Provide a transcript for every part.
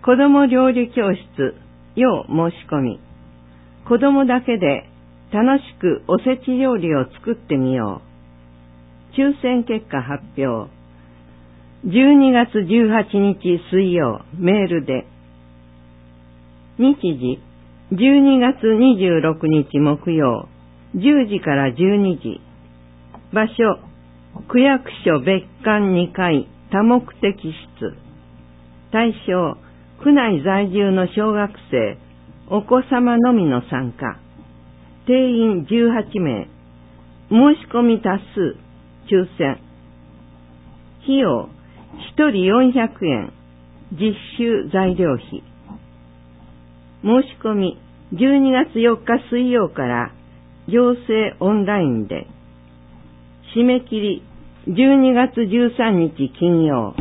子供料理教室要申し込み。子供だけで楽しくおせち料理を作ってみよう。抽選結果発表。12月18日水曜、メールで。日時、12月26日木曜、10時から12時。場所、区役所別館2階多目的室。対象、区内在住の小学生、お子様のみの参加。定員18名。申し込み多数、抽選。費用、1人400円。実習材料費。申し込み、12月4日水曜から行政オンラインで。締め切り、12月13日金曜。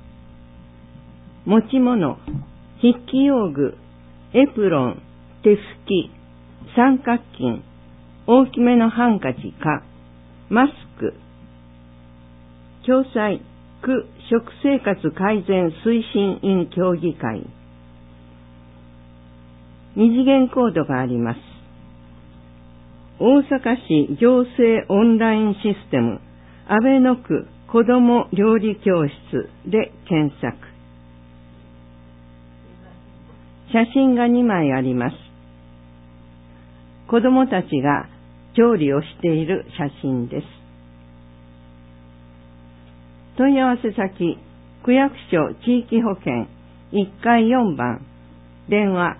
持ち物、筆記用具、エプロン、手拭き、三角巾、大きめのハンカチか、マスク。共催、区食生活改善推進員協議会。二次元コードがあります。大阪市行政オンラインシステム阿倍野区子ども料理教室で検索。写真が2枚あります。子どもたちが調理をしている写真です。問い合わせ先、区役所地域保健1階4番、電話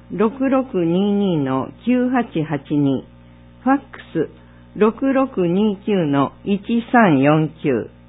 6622-9882、ファックス 6629-1349